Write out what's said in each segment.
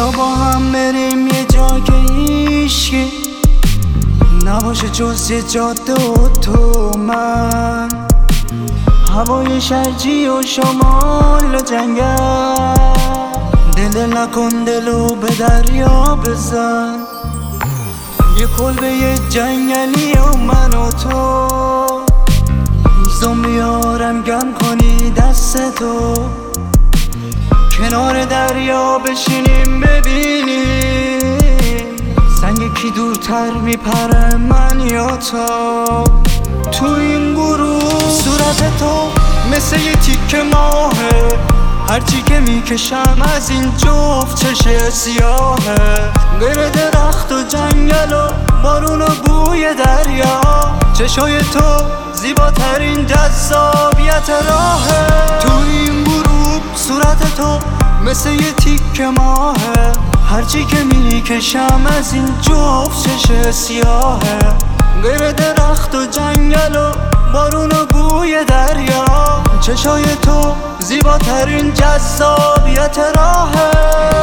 بیا با هم بریم یه جا که هیشکی نباشه جز یه جاده و تو من، هوای شرجی و شمال و جنگل، دل نکن دلو به دریا بزن، یه کلبه یه جنگلی و من و تو، زنبیارم گم کنی دست تو، کنار دریا بشینیم ببینیم سنگ کی دورتر میپره، من یا تو این گروه صورت تو مثل یه تیکه ماهه، هرچی که میکشم از این جفت چشه سیاهه، غیر درخت و جنگل و بارون و بوی دریا، چشای تو زیباترین جذابیت راهه، تو این گروه صورت تو مثل یه تیکه ماهه، هرچی که میکشم از این جفت چشه سیاهه، غیر درخت و جنگل و بارون و بوی دریا، چشای تو زیباترین جذابیت راهه.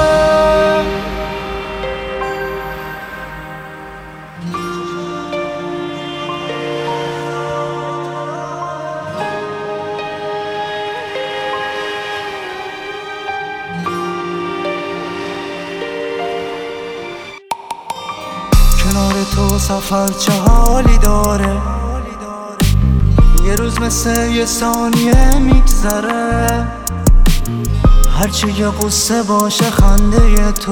کنار تو سفر چه حالی داره، یه روز مثل یه ثانیه میگذره، هرچی یه قصه باشه خنده تو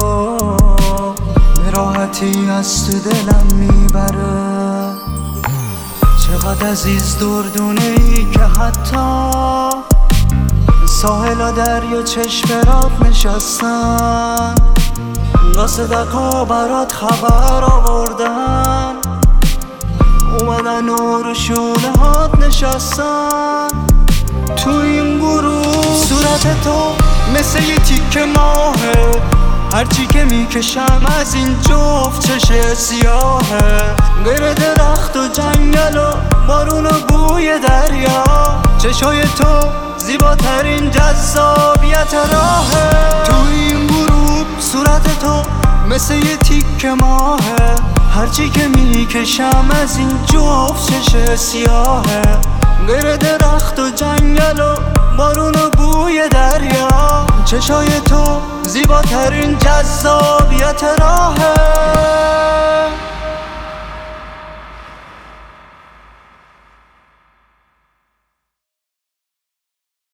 به راحتی از تو دلم میبره، چقدر عزیز دردونه ای که حتی ساحل و دریا چشم نشستن، قاصدکا برات خبر آوردن، اومدن و رو شونه هات نشستن، تو این گروه صورت تو مثل یه تیکه ماهه، هرچی که میکشم از این جفت چشه سیاهه، غیر درخت و جنگل و بارون و بوی دریا، چشای تو زیباترین جذابیت راهه، تو این گروه صورت تو مثل یه تیکه ماهه، هرچی که میکشم از این جفت چشه سیاهه، غیر درخت و جنگل و بارون و بوی دریا، چشای تو زیباترین جذابیت راهه.